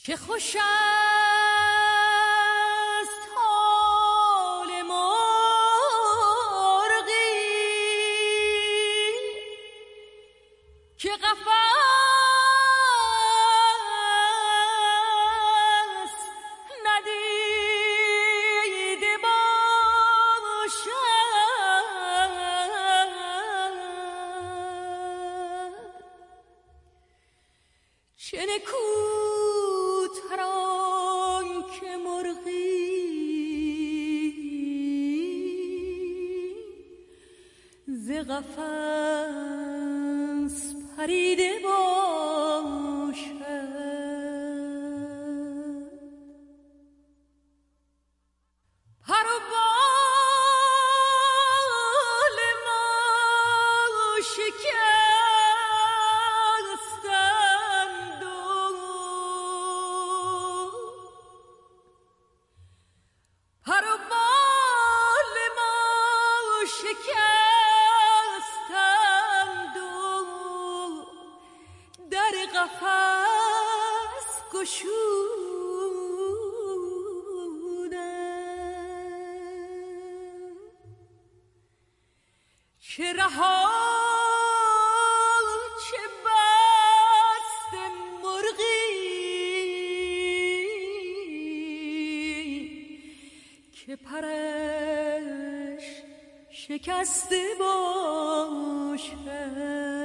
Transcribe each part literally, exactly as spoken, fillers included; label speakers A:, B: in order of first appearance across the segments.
A: که خوش است حال مرغی که قفس ندیده باشد. چه نکوتر آن که مرغی ز قفس پریده باشد. پر و بال ما شکستند و پر و بال ما شکستند و در قفس گشودند. چه رها چه بست مرغی که پرش شکسته باشد.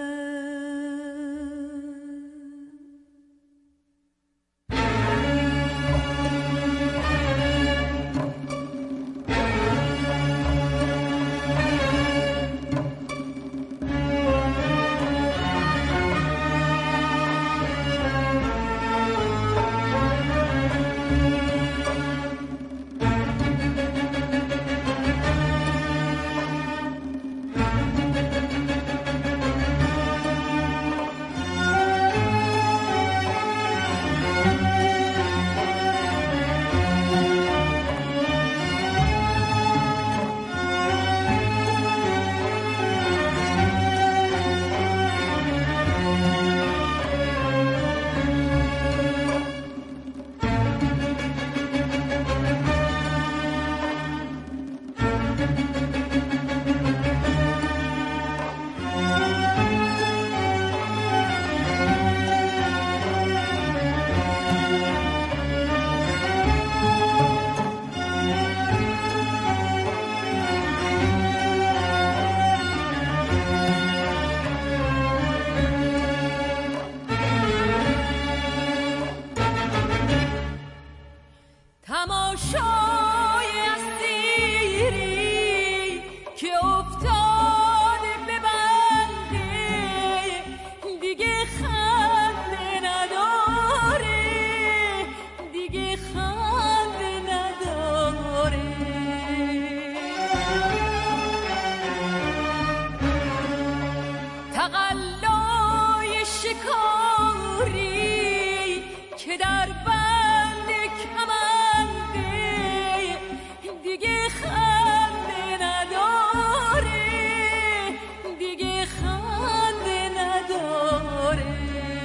A: تماشای اسیری که افتاده به بنده دیگه خنده نداره، دیگه خنده نداره. تقلای شکاری که در بند کمنده دیگه خنده نداره، دیگه خنده نداره.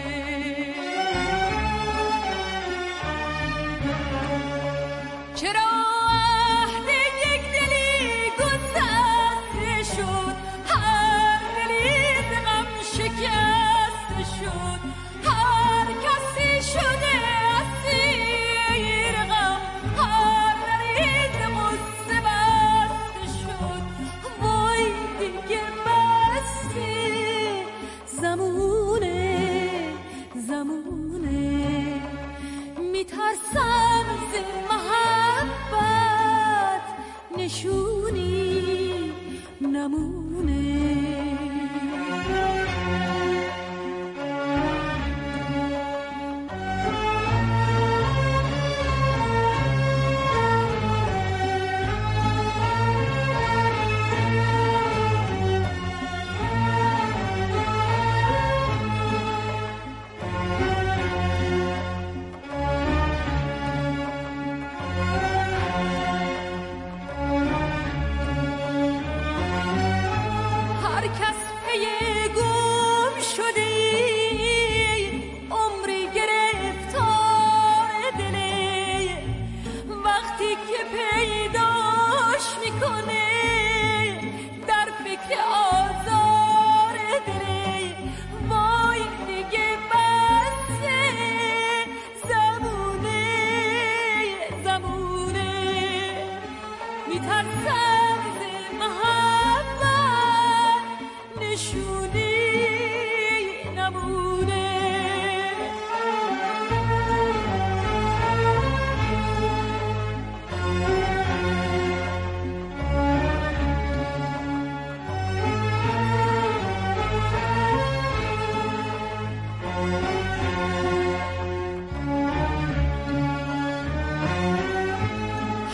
A: چرا عهد یک دلی گسسته شد، هر دلی ز غم شکسته شد، هر کسی شده اسیر غم، هر دری ز غصه بسته شد. وای دیگه بسته زمونه زمونه، میترسم ز محبت نشونی نمونه.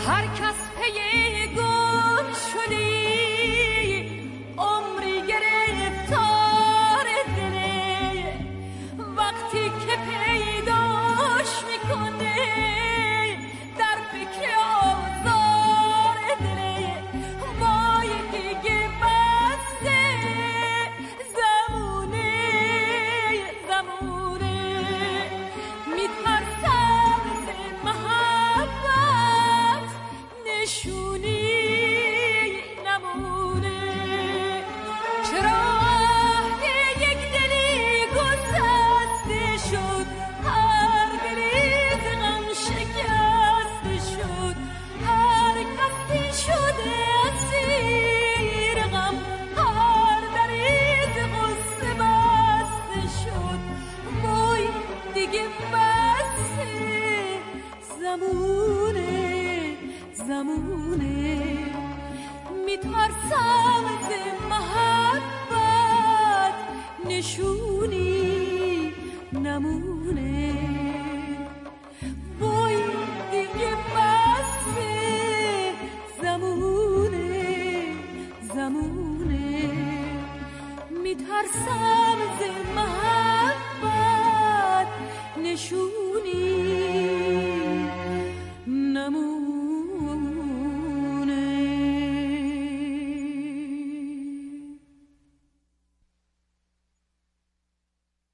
A: هر کس پی گم شدی عمری گرفتار دله وقتی که پیداش میکنه در فکر آزار دله وای دیگه بسته زمونه زمونه میترسم ز محبت نشونی نمونه چرا عهد یک دلی گسسته شد هر دلی ز غم شکسته شد هر کسی شده اسیر غم هر دری ز غصه بسته شد وای دیگه بسه زمونه زمونه میترسم ز محبت نشونی نمونه وای دیگه بسه زمونه زمونه میترسم